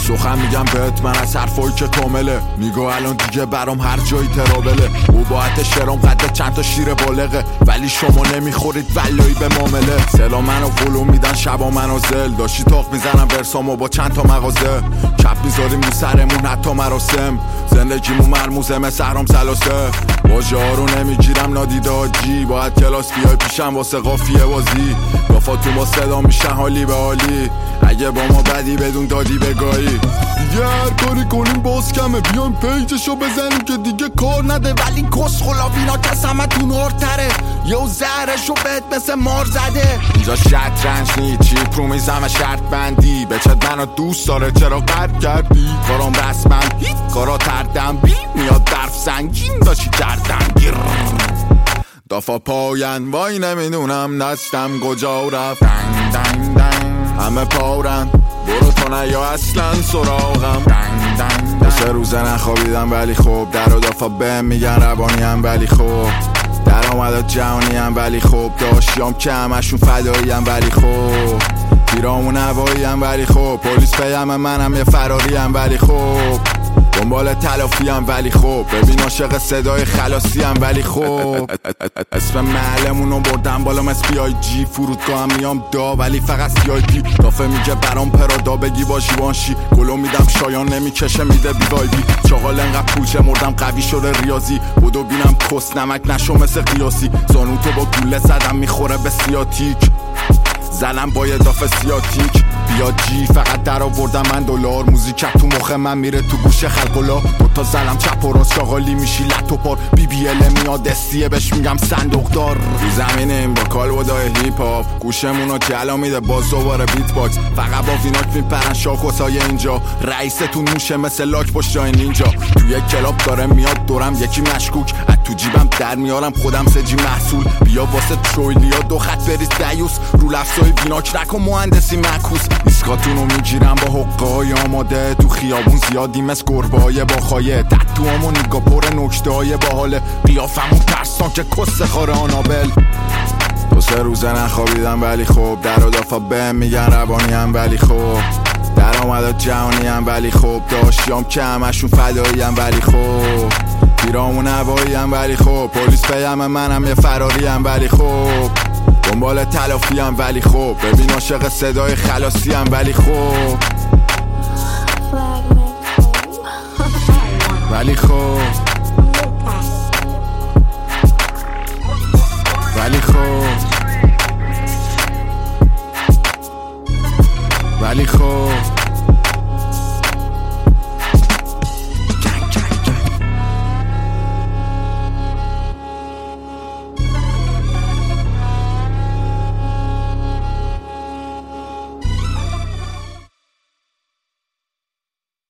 سخن میگم بهت من از حرفایی که کامله. میگو الان دیگه برام هر جایی ترابله. او باعت شرام قد چند تا شیر بالغه، ولی شما نمیخورید ولایی به معامله. سلا منو قلو میدن شبا منازل، داشتی تاق میزنم ورسامو با چند تا مغازه. کپ میذاریم رو سرمون حتی مراسم، زندگیمون مرموزه مثل حرام سلاسه. واژه ها رو نمیگیرم نادیده آجی، باید کلاس بیای پیشم واسه قافیه بازی. گافاتون با صدا میشن حالی به حالی، اگه با ما بدی بدون دادی بگاهی. دیگه هر کاری کنیم باز کمه، بیایم پیجشو بزنیم که دیگه کار نده. ولی کس خلابینا کس همه تون هارتره، یو زهرشو بهت مثل مار زده. اینجا شطرنج نی چیپ رو میزم شرط بندی، بچت منو دوست داره چرا قرد کردی. کارام رسمم هیت کارا تردم بی، میاد درف سنگین داشتی کردم گیر. دافا پاین وای نمیدونم دستم کجا رفت. دنگ دنگ دنگ همه پارن برو تو نه یا اصلا سراغم. دنگ دنگ دنگ 3 روزه نخوابیدم ولی خوب، در و دافا بهم میگن روانیم ولی خوب، درآمدات جهانیم ولی خوب، داشیام که همشون فداییم ولی خوب، پیرامون هواییم ولی خوب، پلیس پیم منم یه فراریم ولی خوب، دنبال تلافیم ولی خوب، ببین عاشق صدای خلاصیم ولی خوب. اسم محلمونو بردم بالا مثل پی آی جی، فرودگاه هم میام دا ولی فقط سی آی پی. دافه میگه برام پرادا بگی با جیوانشی، گلو میدم شایان نمیکشه میده بی وای بی. چاقال انقدر پولچه مردم قوی شده ریاضی، بودو بینم کس نمک نشو مثل قیاسی. زانو تو با گوله زدم میخوره به سیاتیک، زنم با یه دافه سیاتیک. بیا جی فقط در آوردم من دلار، موزیکت تو مخ من میره تو گوش خلقلا. دوتا زلم چپ و راست شاغالی میشی لط و پار، بی بی ال میاد استیه بهش میگم صندوق دار. رو زمینیم با کالبدای هیپ هاپ، گوشمونو جلا میده باز دوباره بیت باکس. فقط با ویناک میپرن شاکوسای اینجا، رئیستون موشه مثل لاک پشتای نینجا. توی کلاب داره میاد دورم یکی مشکوک، از تو جیبم در میارم خودم سجی محصول. بیا واسه ترویلیا 2 خط بریز دیوس، رو لفظای ویناک نکن مهندسی معکوس. ایسکاتونو میگیرم با حقای آماده، تو خیابون زیادی مثل گربه‌های با خایه. تتوامو نگاه پر نکته‌های باحاله، قیافمون ترسان که کس خاره آنابل. 2-3 روزه نخوابیدم ولی خوب، در و دافا بهم میگن روانیم ولی خوب، درآمدات جهانیم ولی خوب، داشیام که همشون فداییم ولی خوب، پیرامون هواییم ولی خوب، پلیس پیم منم یه فراریم ولی خوب، دنبال تلافیم ولی خوب، ببین عاشق صدای خلاصیم ولی خوب، ولی خوب، ولی خوب، ولی خوب.